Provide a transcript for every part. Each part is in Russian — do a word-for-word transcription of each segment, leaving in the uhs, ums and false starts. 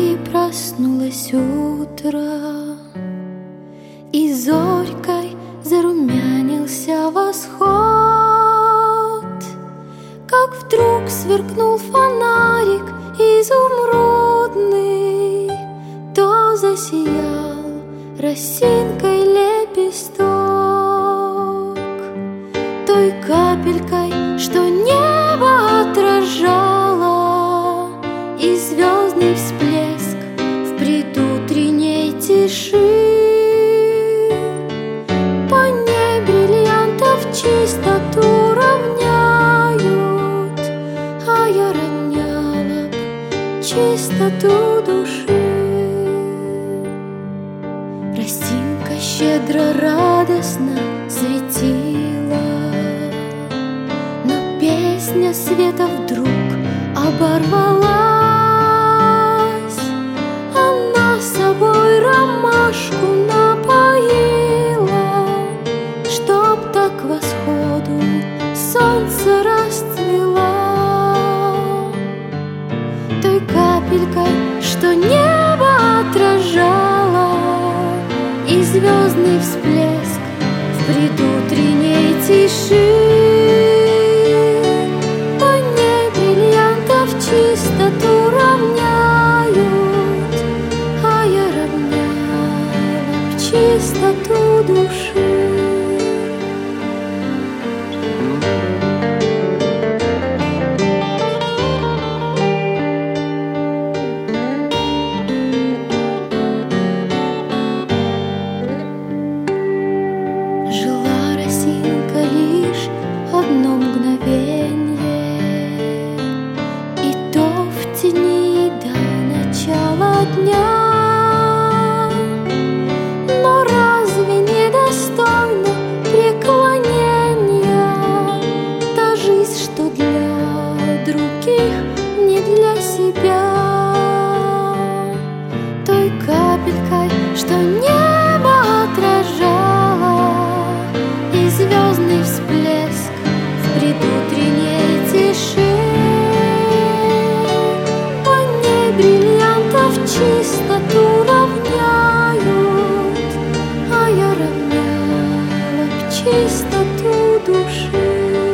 И проснулось утро, и зорькой зарумянился восход, как вдруг сверкнул фонарик изумрудный, то засиял росинкой лепесток, той капелькой, что небо отражало, и звездный всплеск в предутренней тиши. По ней бриллиантов чистоту равняют, а я равняла б чистоту души. Росинка щедро, радостно светила, но песня света вдруг оборвалась. Она собой ромашку напоила, чтоб так к восходу солнце расцвела, той капелькой, что небо отражало, и звездный всплеск в предутренней тиши. По ней бриллиантов чистоту равняют, а я равняла б чистоту души. Жила росинка лишь одно мгновенье, и то в тени до начала дня. Но разве недостойно преклонения та жизнь, что для других, не для себя, той капелькой, что небо отражало, и звездный всплеск в предутренней тиши. По ней бриллиантов чистоту равняют, а я равняла б чистоту души.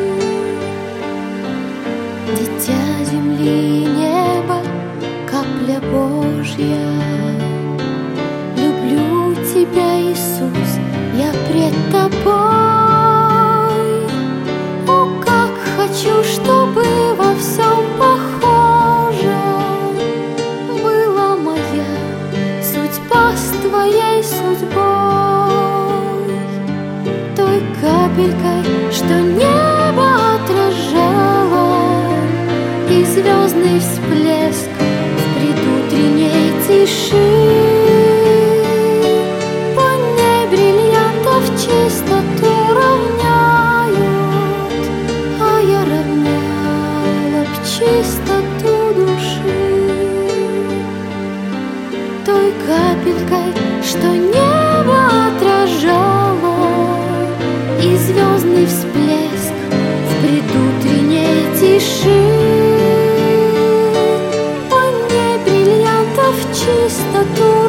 Дитя земли и неба, капля Божья, люблю тебя, Иисус, я пред тобой. О, как хочу, чтобы во всем похожа была моя судьба с твоей судьбой, той капелькой, что небо отражало, и звездный всплеск в предутренней тиши. По ней бриллиантов чистоту равняют, а я равняла б чистоту души, той капелькой, что небо отражало, и звездный всплеск в предутренней тиши. По ней бриллиантов чистоту